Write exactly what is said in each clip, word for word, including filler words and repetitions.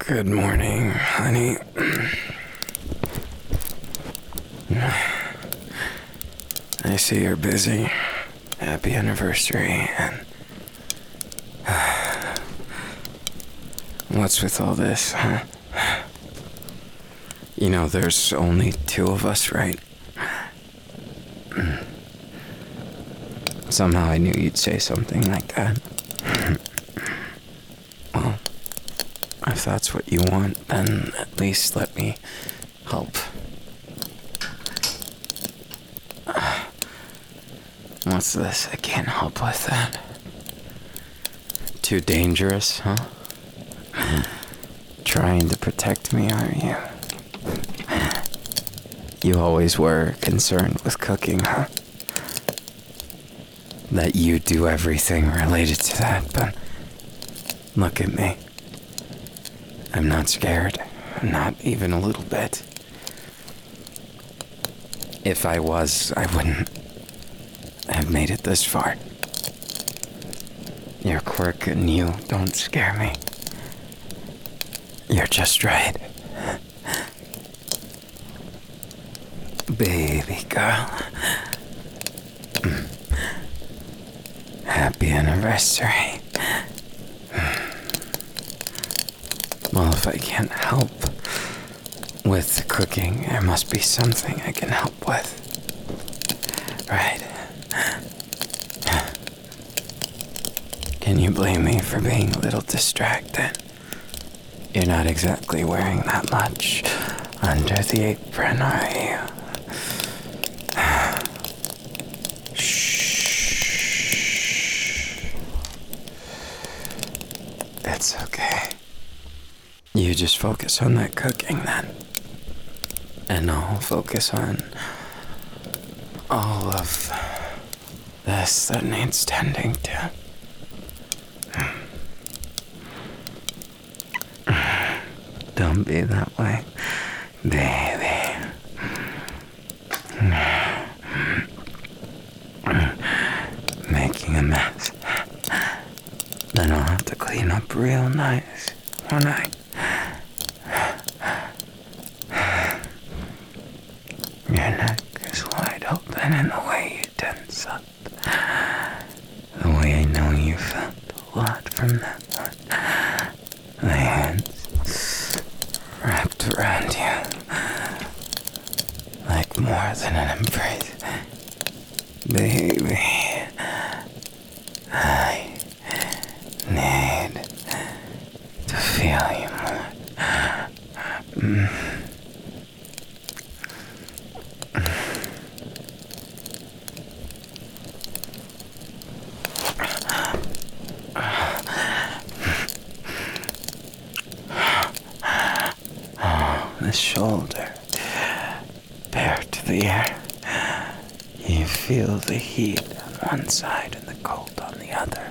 Good morning, honey. I see you're busy. Happy anniversary, and what's with all this, huh? You know, there's only two of us, right? Somehow I knew you'd say something like that. Well, if that's what you want, then at least let me help. What's this? I can't help with that. Too dangerous, huh? Trying to protect me, are you? You always were concerned with cooking, huh? That you do everything related to that, but look at me. I'm not scared. Not even a little bit. If I was, I wouldn't have made it this far. Your quirk and you don't scare me. You're just right. Baby girl. Happy anniversary. Well, if I can't help with the cooking, there must be something I can help with. Right? Can you blame me for being a little distracted? You're not exactly wearing that much under the apron, are you? Shh. It's okay. You just focus on that cooking then. And I'll focus on all of this that needs tending to. Don't be that way, baby. Making a mess. Then I'll have to clean up real nice, won't I? Your neck is wide open in the way you tense up. The way I know you felt a lot from that one. The hands wrapped around you like more than an embrace. Baby, I need to feel you more. Mm. The shoulder, bare to the air. You feel the heat on one side and the cold on the other.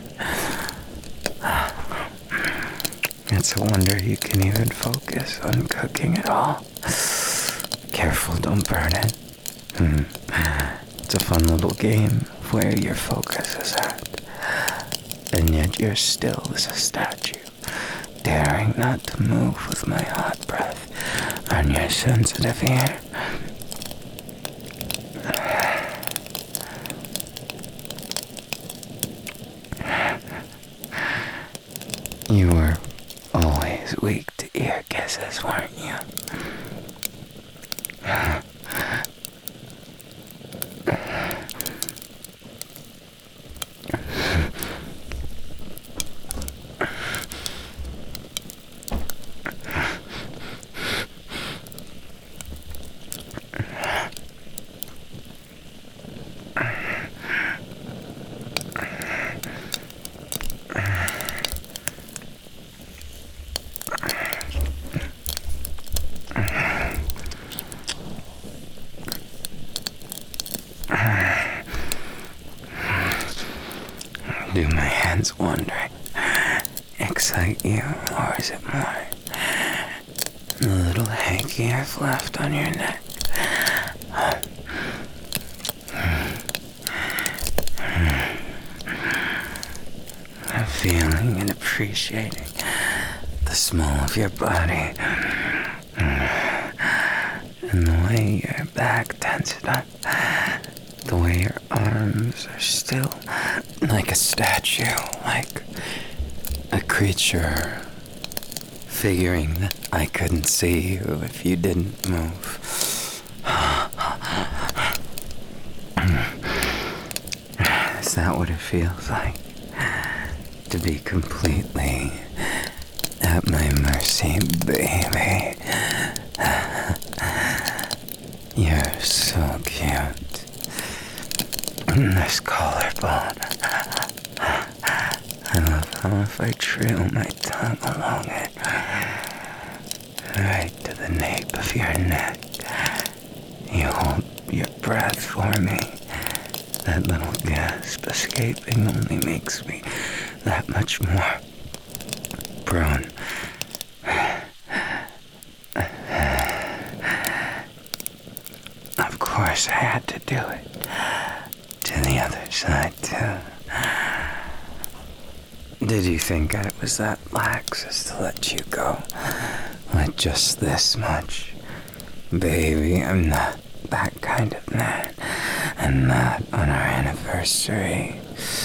It's a wonder you can even focus on cooking at all. Careful, don't burn it. Hmm. It's a fun little game of where your focus is at. And yet you're still as a statue, daring not to move with my hot breath on your sensitive ear. You were always weak to ear kisses, weren't you? Do my hands wandering excite you, or is it more the little hanky I've left on your neck? feeling and appreciating the smell of your body, and the way your back tenses up, the way your arms are still like a statue, like a creature, figuring that I couldn't see you if you didn't move. Is that what it feels like? To be completely at my mercy, baby. You're so cute. This collarbone. I love how if I trail my tongue along it, right to the nape of your neck, you hold your breath for me. That little gasp escaping only makes me that much more prone. Of course I had to do it. To the other side too. Did you think I was that lax as to let you go with just this much? Baby, I'm not that kind of man. And not on our anniversary.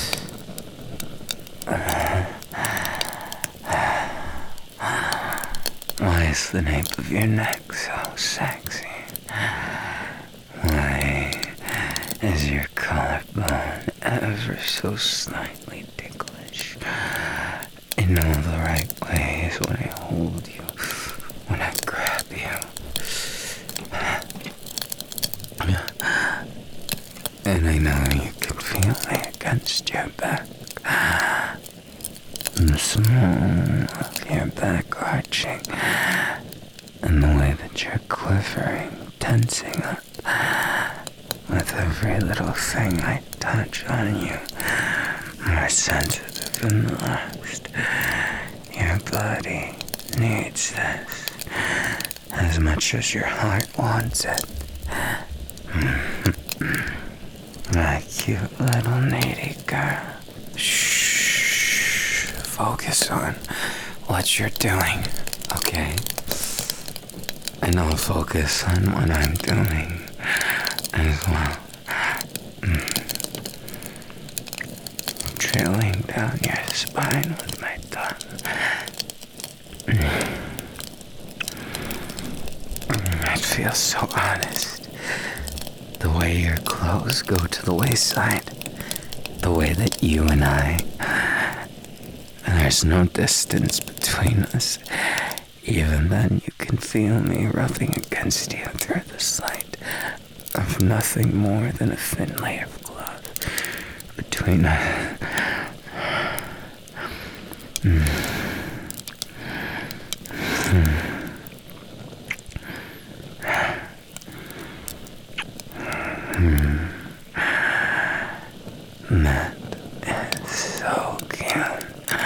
Why is the nape of your neck so sexy? Why is your collarbone ever so slightly ticklish? In all the right ways when I hold you, when I grab you. And I know you can feel me against your back. The small of your back arching. And the way that you're quivering, tensing up. With every little thing I touch on you. More sensitive than the last. Your body needs this. As much as your heart wants it. My cute little needy girl. Shh. Focus on what you're doing, okay? And I'll focus on what I'm doing as well. Mm. Trailing down your spine with my tongue. Mm. It feels so honest. The way your clothes go to the waistline. The way that you and I, there's no distance between us. Even then you can feel me rubbing against you through the sight of nothing more than a thin layer of cloth between us. Mm. Mm. Hmm. That is so cute.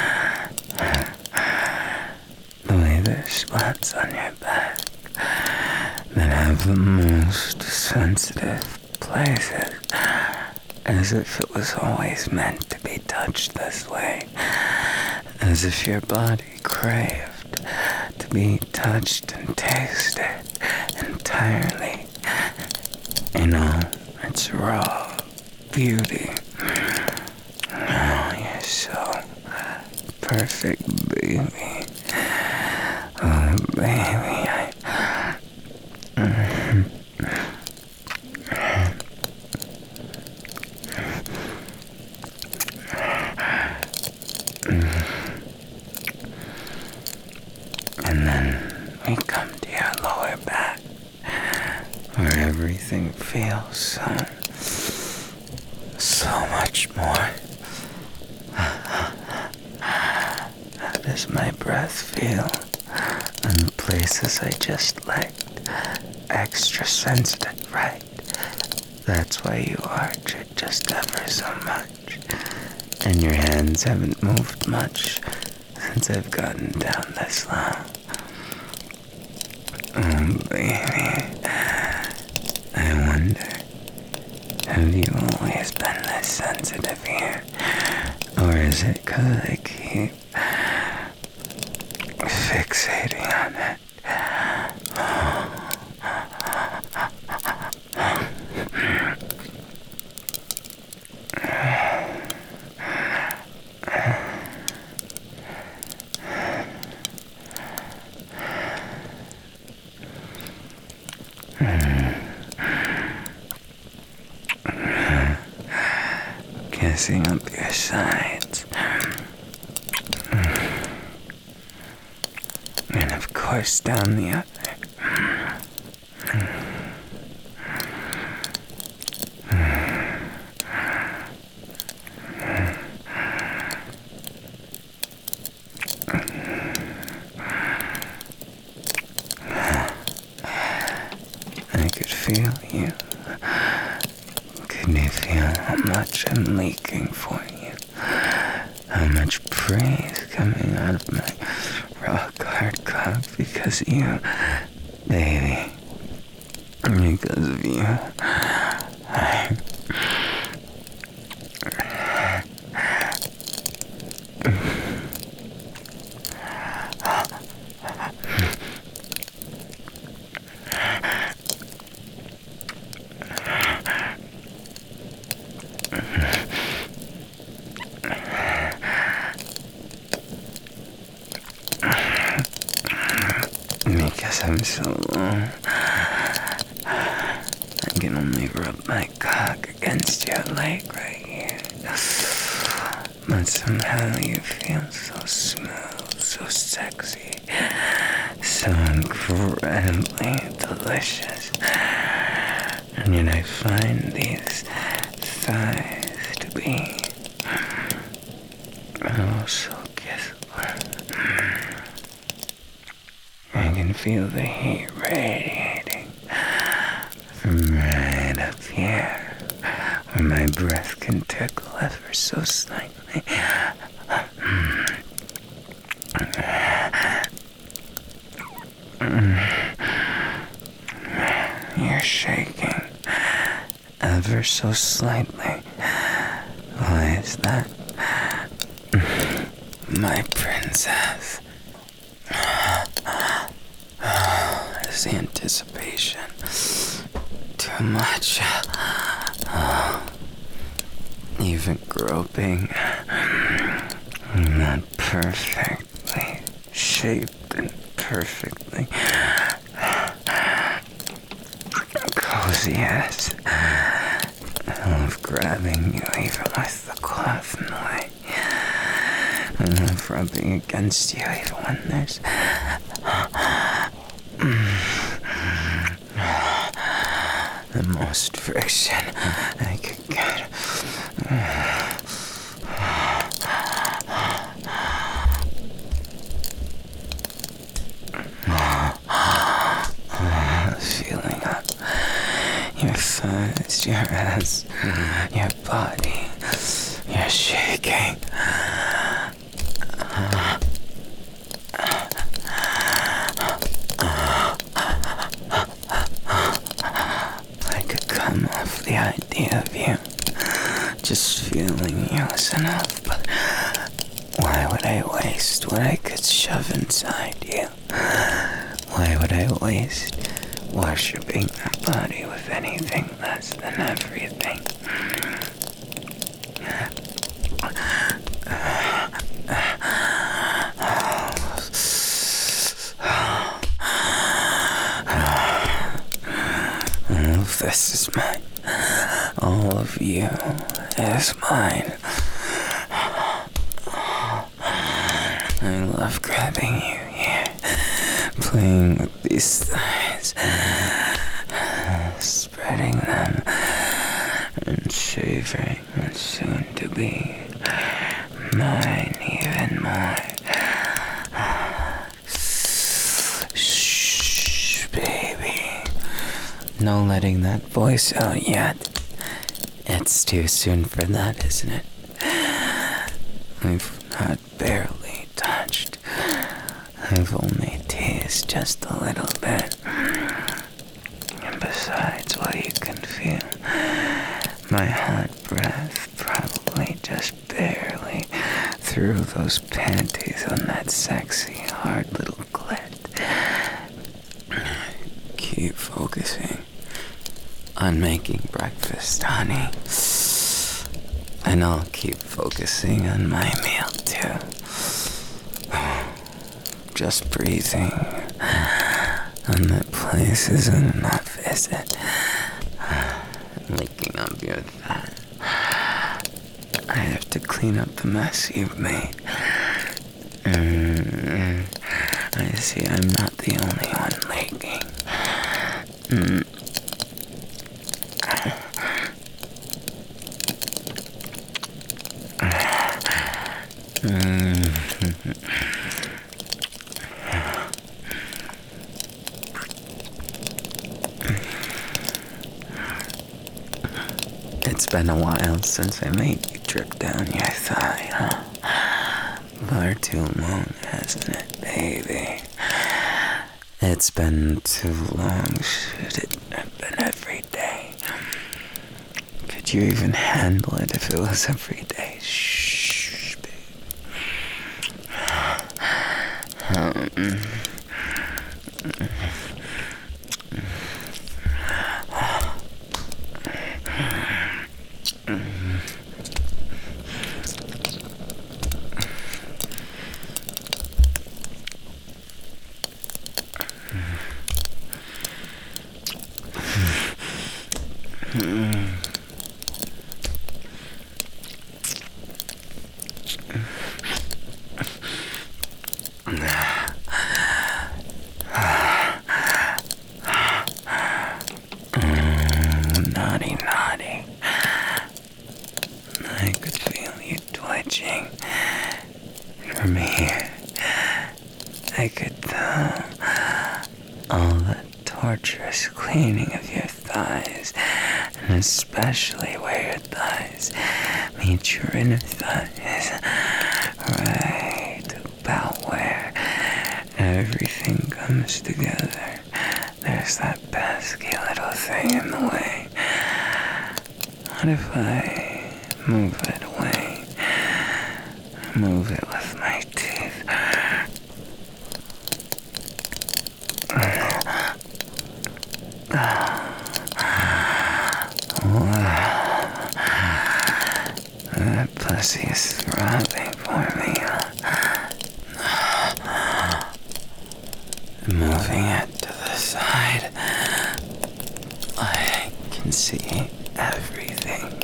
The way there's spots on your back that have the most sensitive places, as if it was always meant to be touched this way, as if your body craved to be touched and tasted entirely in all its raw beauty. Oh, you're so perfect, baby. Oh, baby, I... Mm-hmm. And then we come to your lower back, where everything feels so, so much more. How does my breath feel? And the places I just liked, extra sensitive, right? That's why you arch it just ever so much. And your hands haven't moved much since I've gotten down this low. Oh, baby. I wonder, have you always been this sensitive here? Or is it 'cause I keep on it. Kissing up your sides. And of course down the other. I could feel you. Can you feel how much I'm leaking for you? How much praise coming out of my rock hard cock because of you, baby. Because of you, I... Because I'm so long, I can only rub my cock against your leg right here. But somehow you feel so smooth, so sexy, so incredibly delicious. And yet I find these thighs to be oh so kissable. I can feel the heat radiating from right up here, where my breath can tickle ever so slightly. You're shaking ever so slightly. Why is that? My princess. Is anticipation too much? Oh, even groping, not perfectly shaped and perfectly cozy as I love grabbing you even with the cloth in the way. I love rubbing against you even when there's the most friction I could get. Feeling up your thighs, your ass, your body, you're shaking. Off the idea of you just feeling you is enough, but why would I waste what I could shove inside you? Why would I waste worshipping your body with anything less than everything? This is mine. All of you is mine. I love grabbing you here, playing with these thighs, spreading them, and savoring what's soon to be mine even more. Shh, baby. No letting that voice out yet. It's too soon for that, isn't it? We've not barely touched. I've only teased just a little bit. And besides, well, you can feel my hot breath probably just barely through those panties on that sexy, hard little clit. focusing on making breakfast, honey. And I'll keep focusing on my meal, too. Just breathing on the places enough, is it? Licking up your thigh. I have to clean up the mess you've made. Mm, I see I'm not the only one leaking. Mm. It's been a while since I made you drip down your thigh, huh? Far too long, hasn't it, baby? It's been too long. Should it have been every day? Could you even handle it if it was every day? Shh, baby. Um, Naughty, naughty. I could feel you twitching from here. I could tell all the torturous cleaning of your thighs, and especially where your thighs meet your inner thighs, right about where everything comes together. There's that pesky little thing in the way. What if I move it away? Move it with my teeth. That pussy is throbbing for me. Moving it to the side, I can see everything.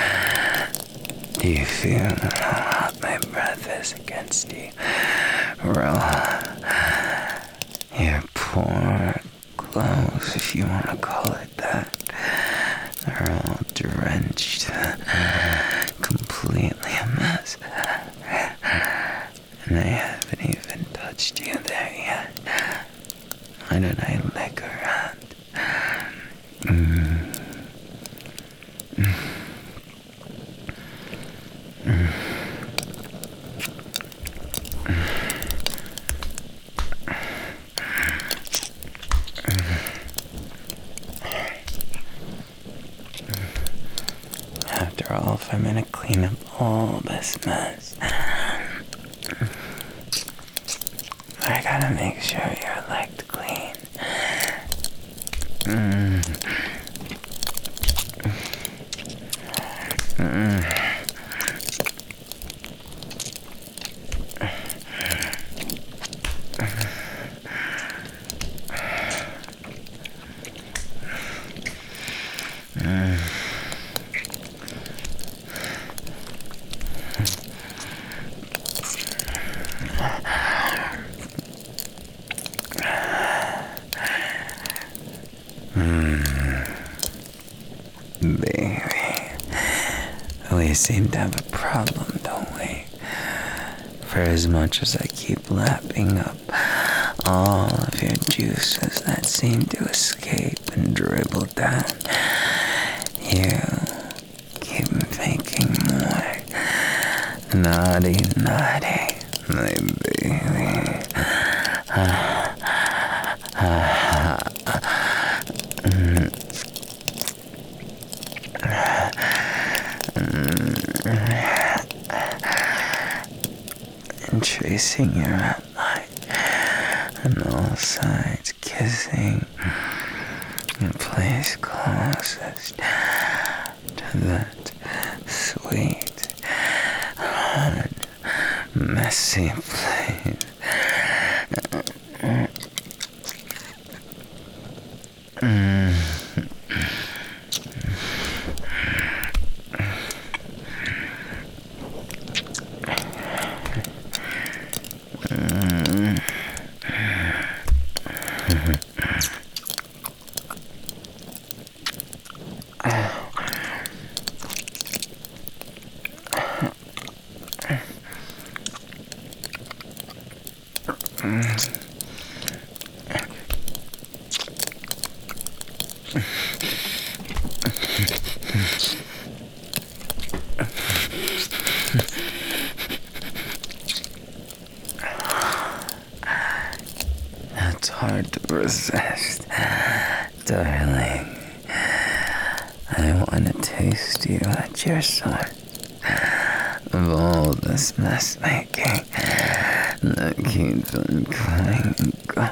Do you feel how hot my breath is against you, Roa? Your poor clothes, if you want to call it that, are all drenched, completely a mess. And I haven't even touched you there yet. Why did I lick her hand? Mm. Mm. Mm. After all, if I'm gonna clean up all this mess, I gotta make sure you're licked clean. Mm. Mm. Mm. Baby, we seem to have a problem, don't we? For as much as I keep lapping up all of your juices that seem to escape and dribble down, you keep making more. Naughty, naughty, my baby. Ah, ah, ah, mm. And tracing your outline on all sides, kissing The place closest to that sweet, hard, messy place. Mm. It's hard to resist, darling. I want to taste you at your source of all this mess making that keeps on going and going.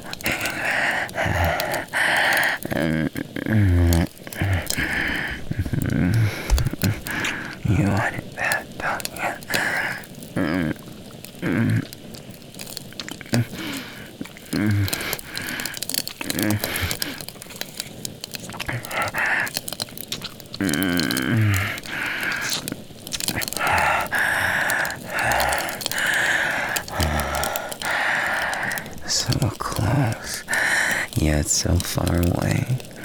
You want it bad, don't you? So close, yet so far away.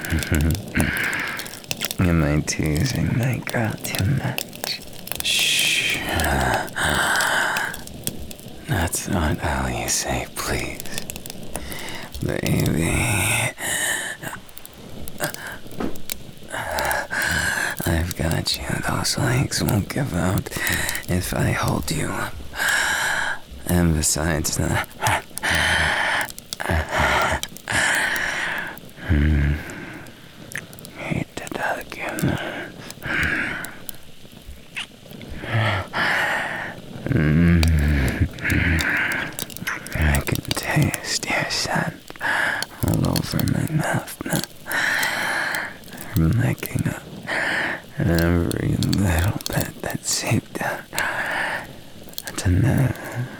Am I teasing my girl too much? Shh. That's not how you say please, baby. I've got you. Those legs won't give out if I hold you up. And besides that, hmm, hate to tug your nose. Mm. I can taste your scent all over my mouth now. You're making up every little bit that seeped out to now.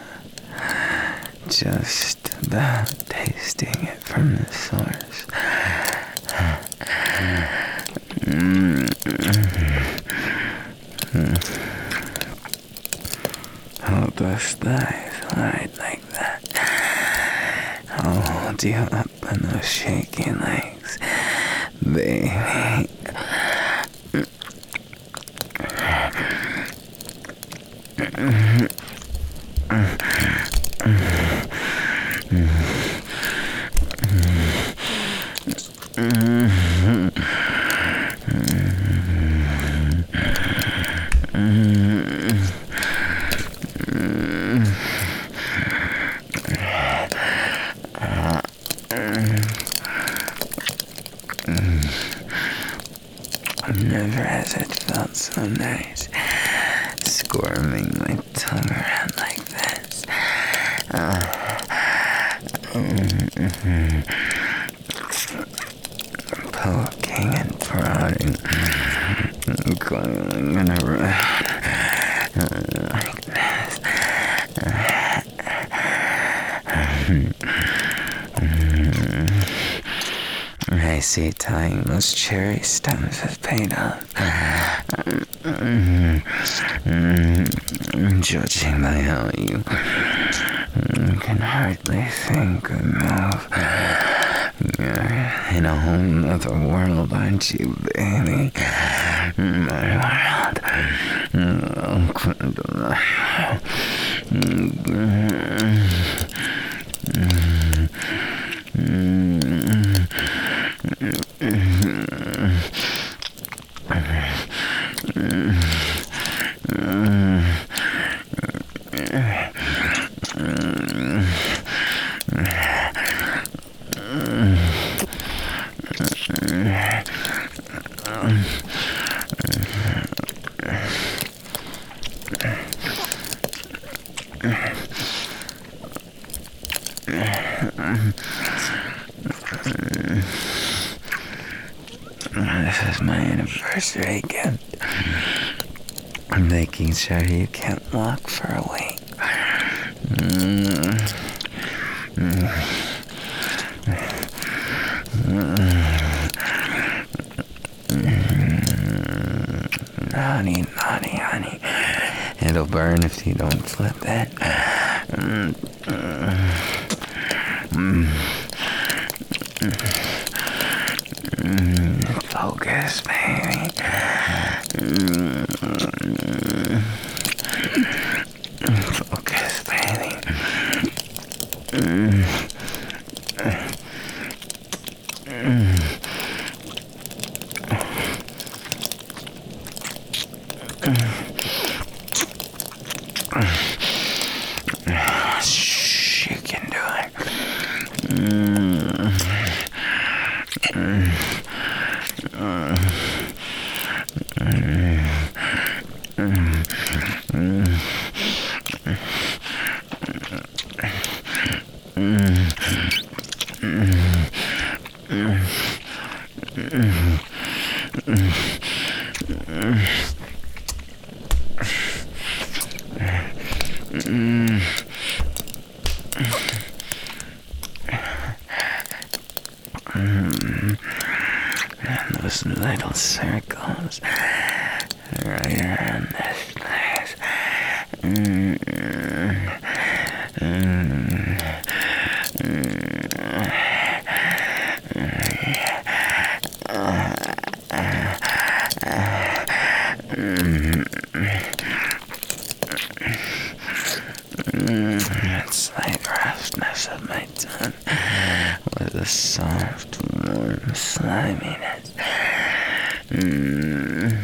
Just about tasting it from the source. Mm. Hold those thighs right like that. I'll hold you up on those shaky legs, baby. Never has it felt so nice, squirming my tongue around like this. Uh, mm-hmm. Poking and prodding, coiling and around like this. I see tying those cherry stems has paid off. Judging by how you can hardly think or move. You're in a whole nother world, aren't you, baby? My world. Welcome to my This is my anniversary gift. I'm making sure you can't walk for a week. Mm. Mm. Mm. Naughty, naughty, honey. It'll burn if you don't flip it. Mm. Mm. Mm. Focus, baby. Mm. Focus, baby. Mm. Mm. Shh, you can do it. Mm. Mm. Mm. Mm. Mm. And those little circles right around this place. Mm. Mm. That slight roughness of my tongue with a soft, warm sliminess. Mm.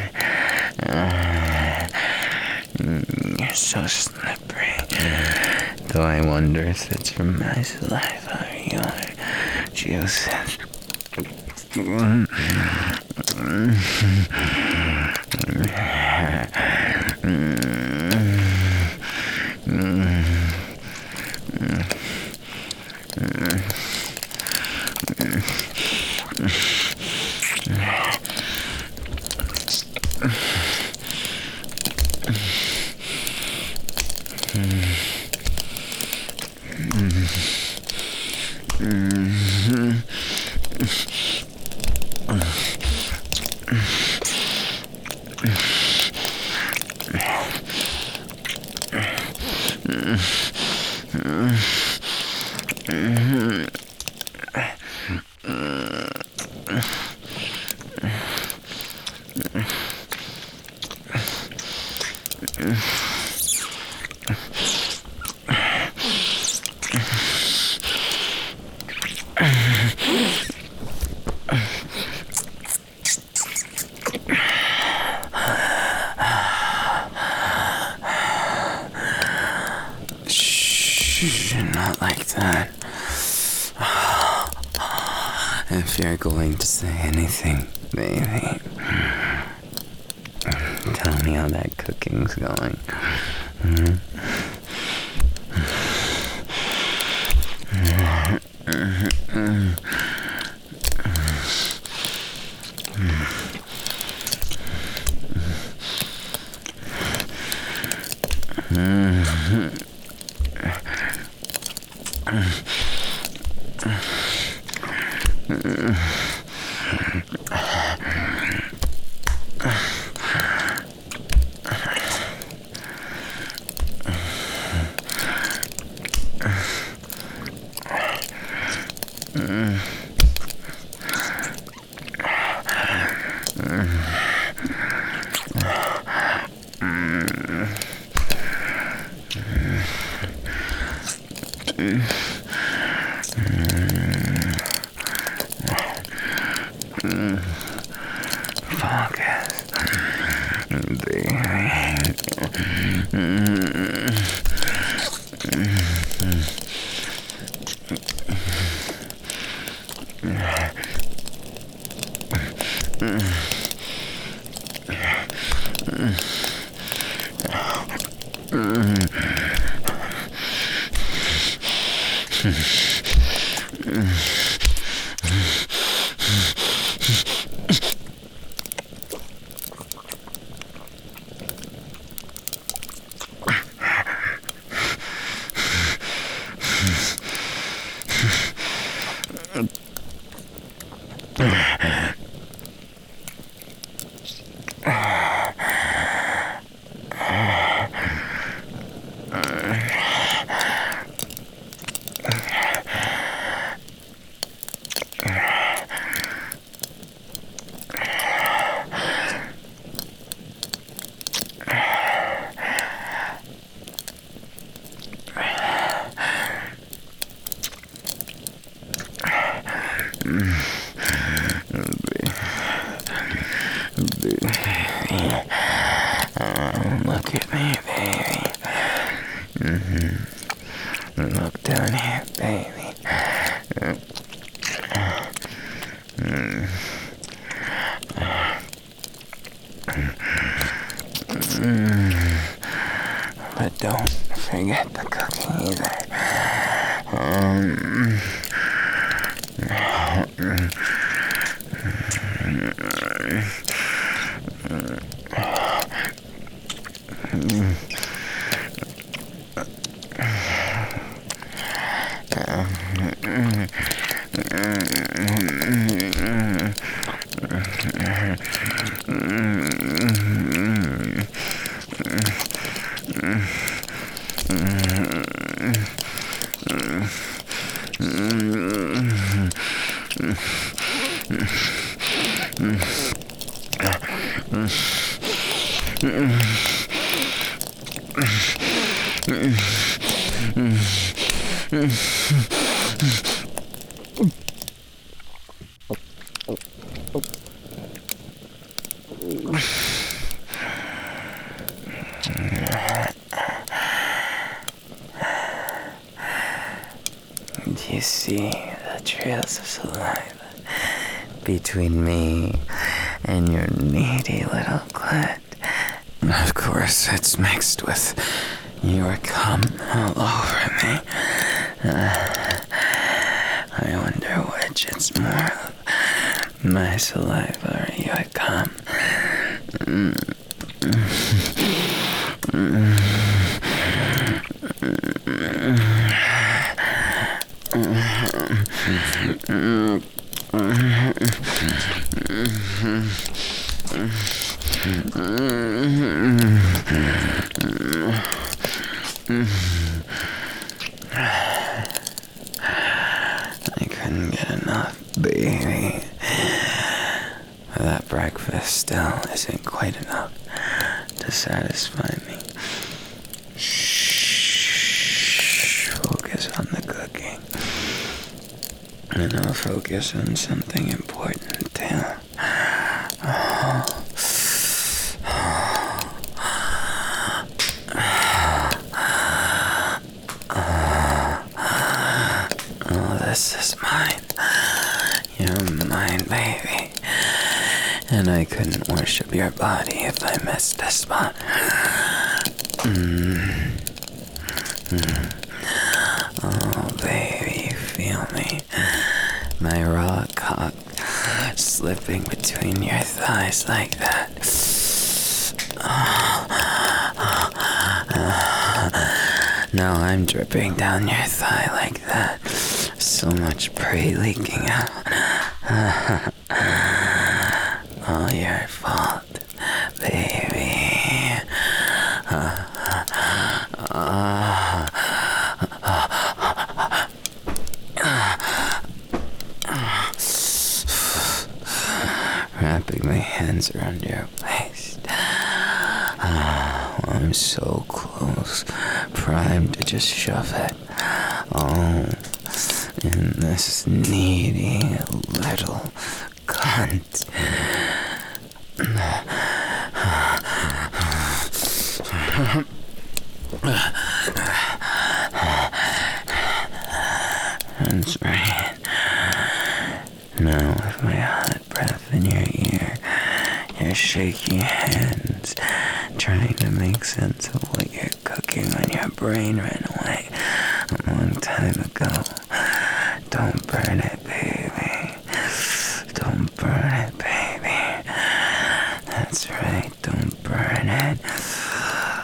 Uh, you're so slippery. Though I wonder if it's from my saliva or your juices. Mm. Mm. Mm. Shh, not like that. If you're going to say anything, baby, tell me how that cooking's going. Mm-hmm. Focus. Look at me, baby. Mm-hmm. Look down here, baby. Mm. Mm. But don't forget the cooking either. Um, Do you see the trails of saliva between me and your needy little clit? Of course, it's mixed with your cum all over me. Uh, I wonder which it's more of, my saliva or your cum. Mm. Mm. I couldn't get enough, baby. That breakfast still isn't quite enough to satisfy me. Shh. Focus on the cooking. And I'll focus on something important too. Oh. Oh, this is mine. You're mine, baby. And I couldn't worship your body if I missed the spot. Mm. Mm. Oh, baby, you feel me? My raw cock slipping between your thighs like that. Now I'm dripping down your thigh like that. So much prey leaking out. All your fault, baby. Uh, uh, Wrapping my hands around your waist. Oh, I'm so close, primed to just shove it. Oh, in this needy little cunt. That's right. Now with my hot breath in your ear, your shaky hands, trying to make sense of what you're cooking when your brain ran away a long time ago. Don't burn it, baby. Don't burn it, baby. That's right, don't burn it.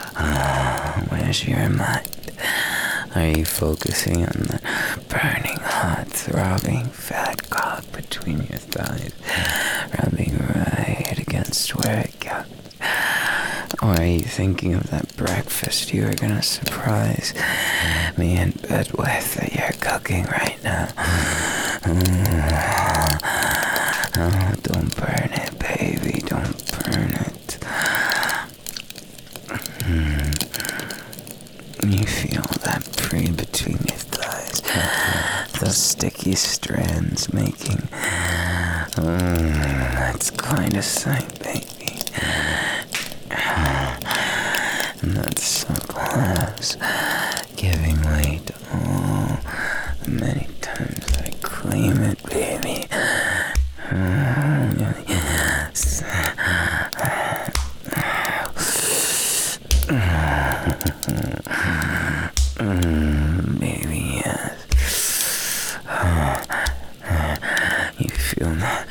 Oh, where's your mind? Are you focusing on the burning hot, throbbing, fat cock between your thighs, rubbing right against where it goes. Or are you thinking of that breakfast you were gonna surprise me in bed with that you're cooking right now? Oh, don't burn it, baby, don't burn it. You feel that pre between your thighs, those sticky strands making, mm, that's quite a sight, baby. And that's so close, giving way to all the many times I claim it, baby. Mm, baby, yes. You feel that?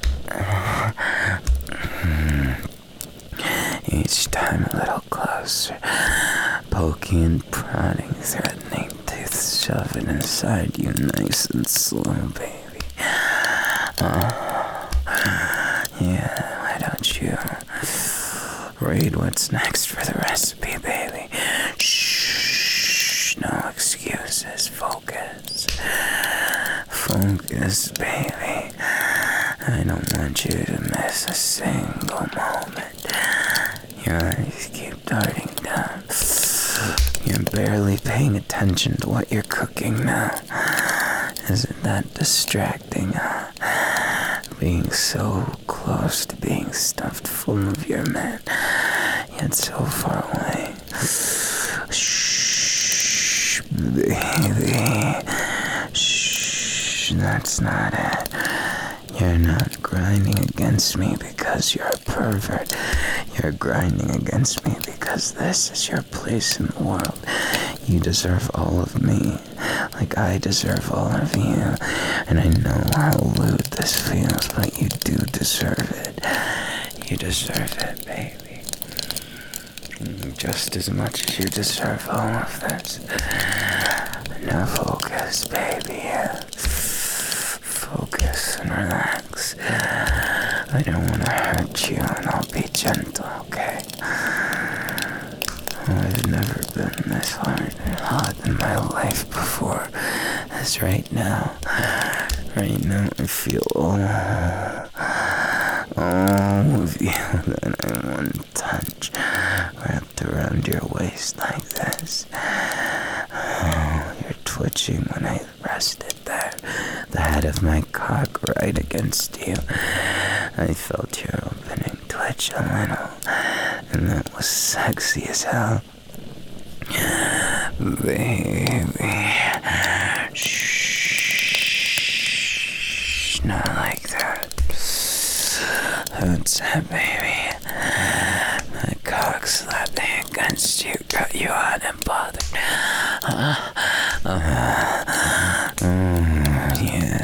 Each time a little closer, poking and prodding, threatening to shove it inside you nice and slow, baby. Oh, yeah, why don't you read what's next for the recipe, baby? Shh, no excuses, focus. Focus, baby. I don't want you to miss a single moment. Your eyes keep darting down. You're barely paying attention to what you're cooking now. Isn't that distracting, huh? Being so close to being stuffed full of your men, yet so far away. Shh, baby. Shh, that's not it. You're not grinding against me because you're a pervert. You're grinding against me because this is your place in the world. You deserve all of me, like I deserve all of you. And I know how lewd this feels, but you do deserve it. You deserve it, baby. Just as much as you deserve all of this. Now focus, baby. Focus and relax. I don't want to hurt you, and I'll be gentle, okay? I've never been this hard and hot in my life before as right now. Right now I feel all, all of you that I want to touch wrapped around your waist like this. Oh, you're twitching when I rested there, the head of my cock right against you. I felt your opening twitch a little, and that was sexy as hell. Baby, shh, not like that. That's it, baby. My cock slapping against you got you hot and bothered. Uh, uh, mm, yeah.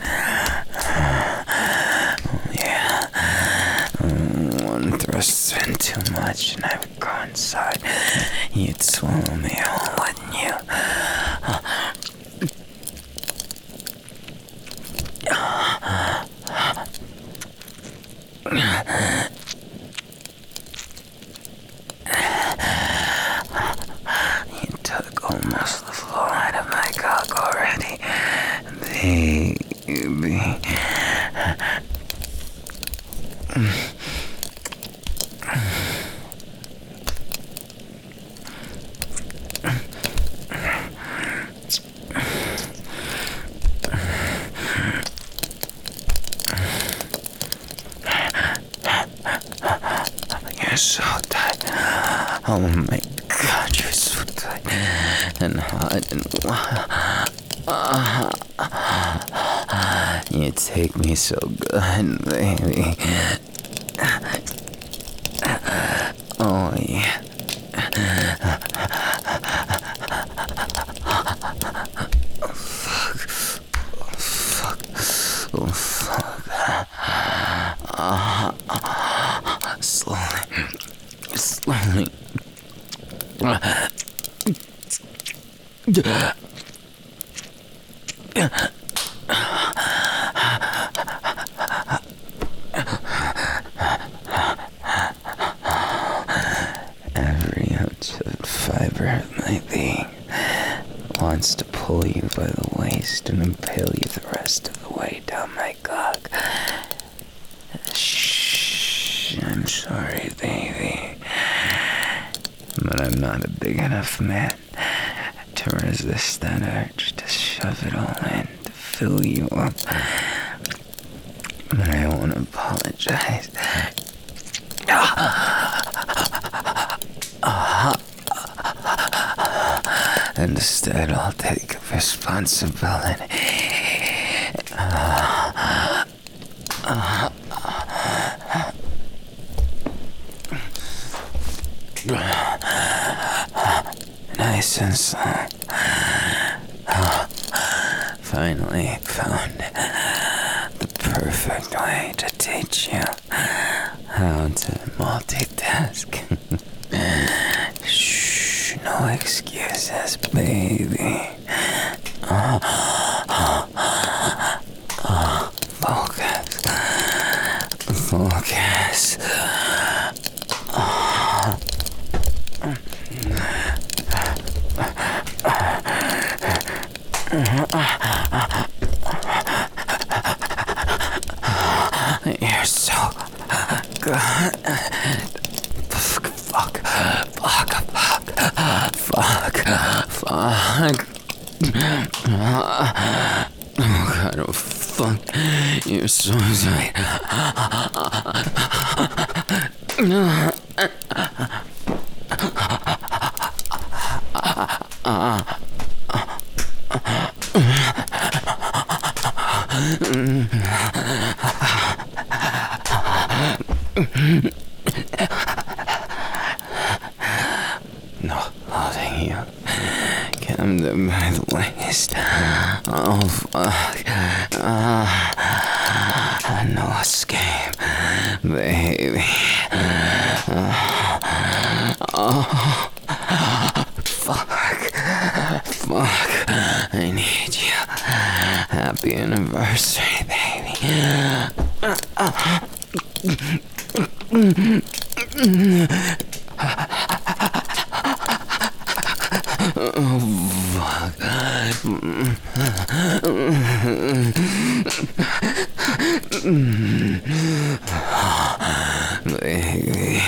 One thrust's been too much, and I would go inside. You'd swallow me whole, wouldn't you? Uh, you took almost the floor out of my cock already, baby. You're so tight. Oh my God, you're so tight and hot and uh, you take me so good, baby. Oh yeah. Oh fuck. Oh fuck. Oh fuck. Uh, slowly. Slowly. Uh, and impale you the rest of the way down my cock. Shh, I'm sorry, baby. But I'm not a big enough man to resist that urge to shove it all in, to fill you up. But I won't apologize. Instead, I'll take responsibility. Uh, uh, nice and slow. Uh, finally found the perfect way to teach you how to multitask. Shh, no excuses, baby. Uh, uh, uh, focus. Focus. Uh, You're so good. Fuck, fuck, fuck, fuck, fuck, fuck. Oh god, oh fuck. You're so sweet. No, holding you. Come to my waist. Oh fuck. Uh, no escape, baby. Uh, oh, fuck. Fuck. I need you. Happy anniversary, baby. Uh, uh, Oh, fuck. Baby.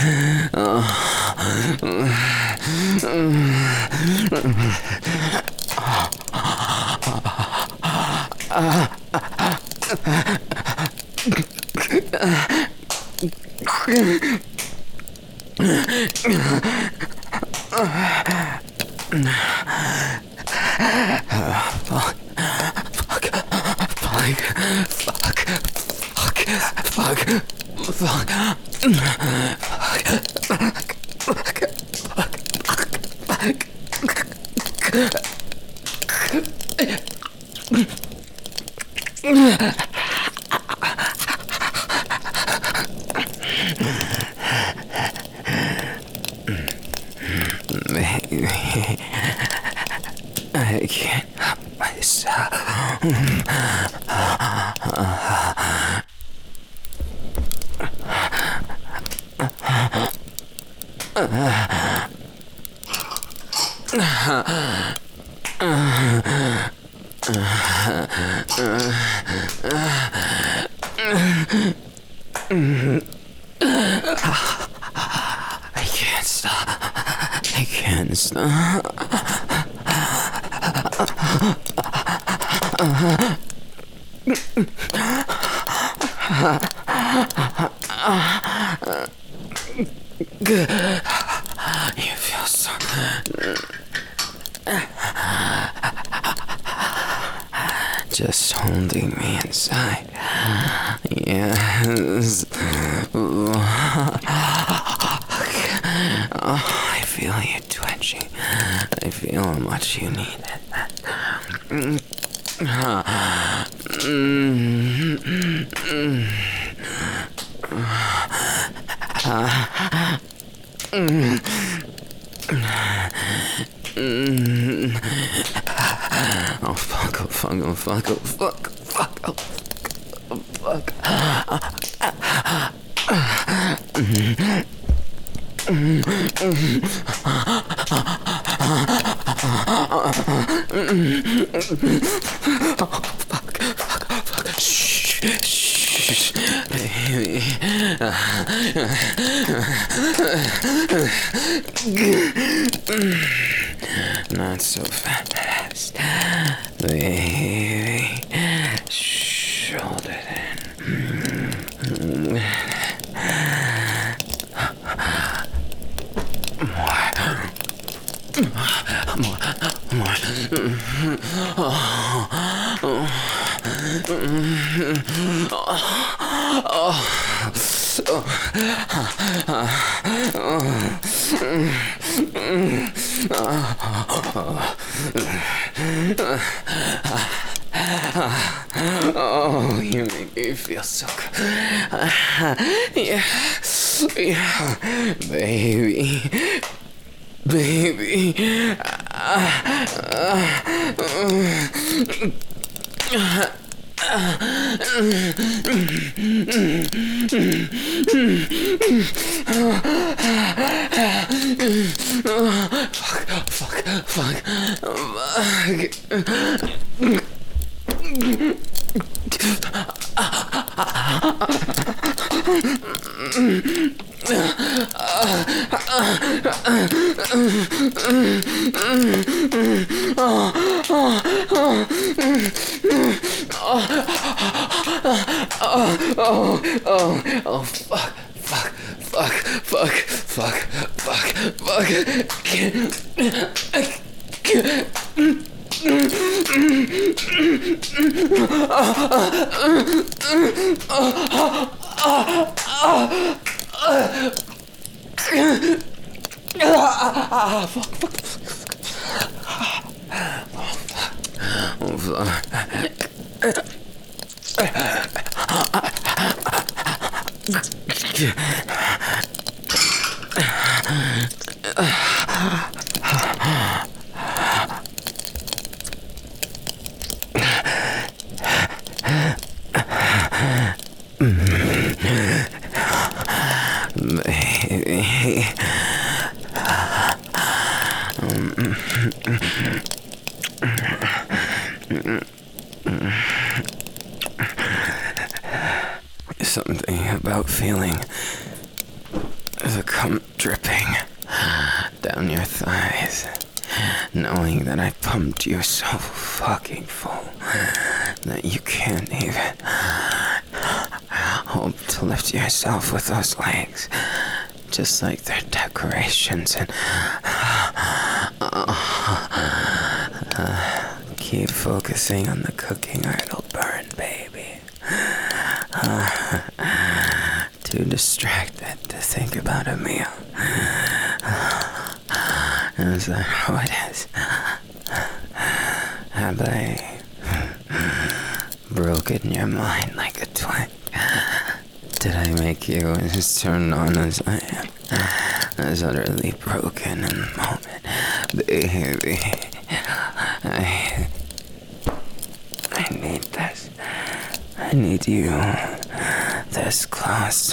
Fuck, fuck, fuck, fuck, fuck, fuck, fuck, fuck, baby, I can't help myself. I can't stop. I can't stop. You feel so just holding me inside. Yes. Oh, I feel you twitching. I feel how much you need it. Oh fuck, oh fuck, oh fuck, oh fuck, fuck, oh fuck, oh fuck. Oh, fuck, fuck, fuck. Shh, shh, baby. Not so fast, baby. Shh, hold it in. More, more. Oh, you make me feel so good. Yeah, yeah, baby. Baby. Fuck, fuck, fuck, Oh, oh, oh, fuck, fuck, fuck, fuck, fuck, fuck, fuck. Fuck, fuck, fuck. Oh, fuck. Baby. Something about feeling the cum dripping down your thighs, knowing that I pumped you so fucking full that you can't even hope to lift yourself with those legs, just like they're decorations. And uh, keep focusing on the cooking or it'll burn, baby. Uh, too distracted to think about a meal. Is that how it is? Have I broken your mind like a twig? Did I make you as turned on as I am? As utterly broken in the moment? Baby, I, I need this. I need you this close.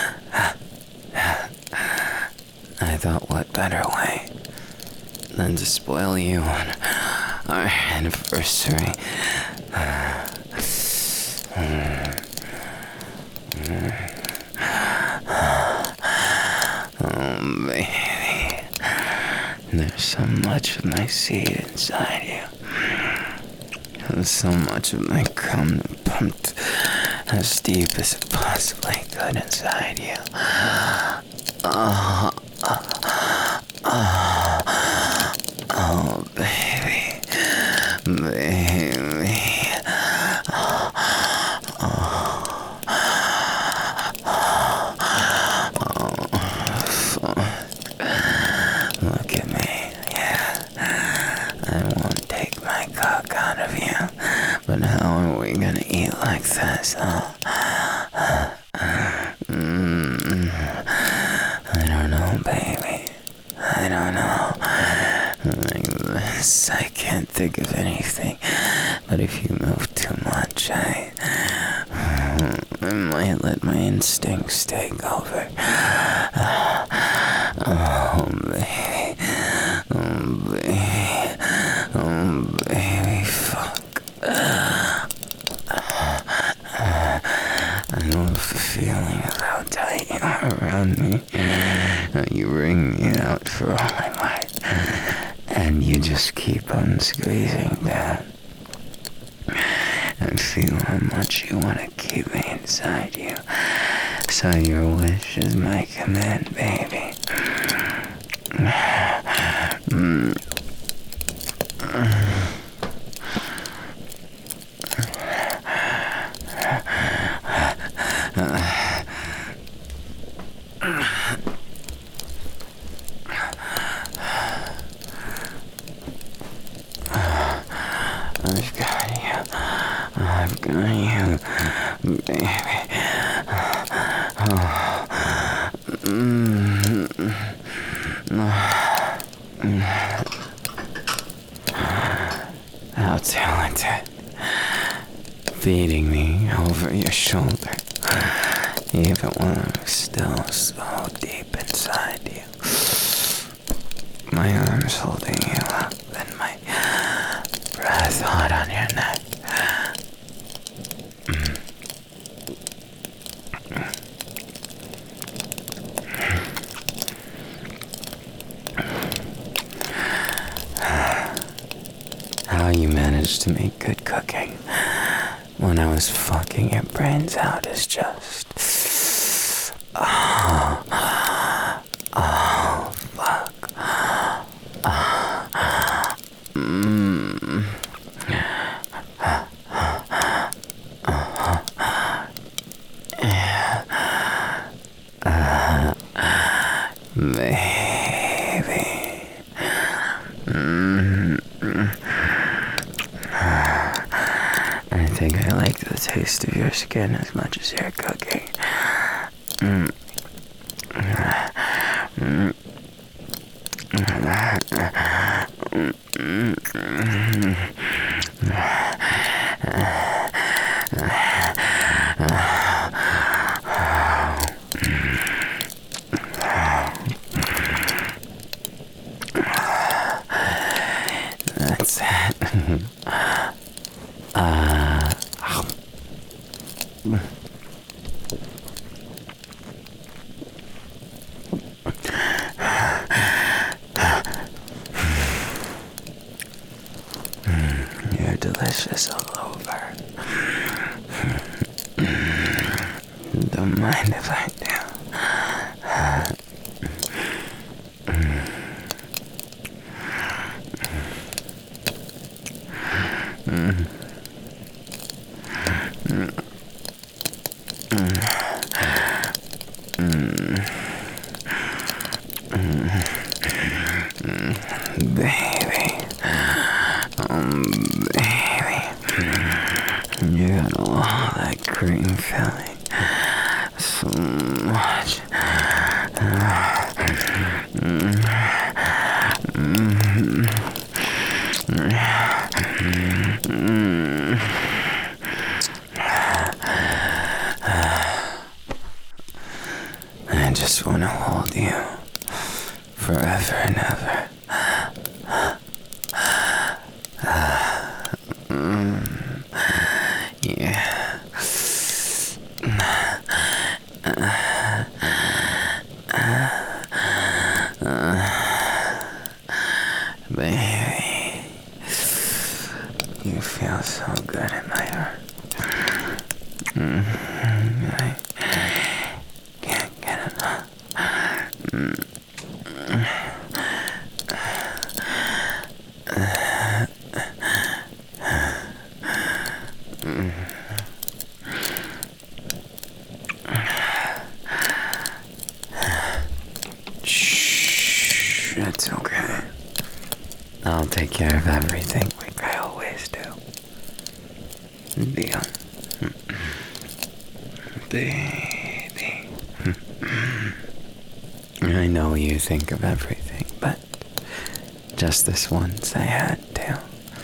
I thought, what better way than to spoil you on our anniversary? Oh, baby, there's so much of my seed inside you. There's so much of my cum pumped as deep as it possibly could inside you. Oh, oh, oh, oh, baby, baby. Oh, oh, oh, look at me, yeah. I won't take my cock out of you, but how are we gonna eat like this, huh? Mm, I don't know, baby. I don't know. Like this, I can't think of anything. But if you move too much, I, I might let my instincts take over. Oh, baby. Oh, baby. Oh, baby. feeling of how tight you are around me. How you wring me out for all my might. And you just keep on squeezing down. And feel how much you want to keep me inside you. So your wish is my command, baby. Mm. I've got you. I've got you, baby. Oh. Mm. How talented. Feeding me over your shoulder. Even when I'm still so deep inside you. My arms holding you up and my breath hot on your neck. Mm. How you managed to make good cooking when I was fucking your brains out is just... Oh, oh fuck. Oh. Mm. Uh, baby. Mm. I think I like the taste of your skin as much as your cooking. Mm. Mm. That's it. uh, You're delicious all over. Don't mind if I do. Mm. Mm. Mm. Mm. Mm. Baby. Um, baby. You got all that cream filling. So much. Mm. Mm. Mm. I just want to hold you forever and ever. Mm. Yeah. Baby, you feel so good in my heart. Mm. I can't get enough. Mm. Shh, it's okay. I'll take care of everything like I always do. Deal. Baby. I know you think of everything, but just this once I had to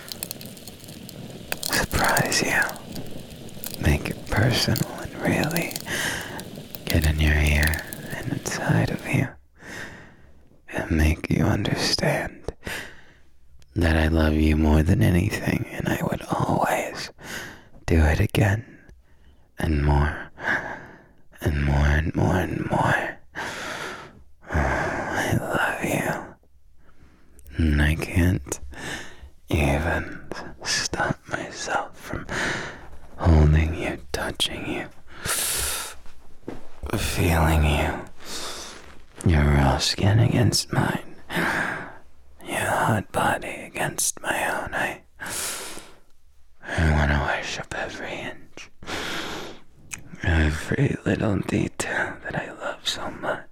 surprise you. Make it personal and really get in your ear and inside of you and make you understand that I love you more than anything and I would always do it again and more and more and more and more. Oh, I love you. And I can't even stop myself from holding you, touching you, feeling you. Your raw skin against mine. Your hot body against my own. I, I want to worship every inch. Every little detail that I love so much.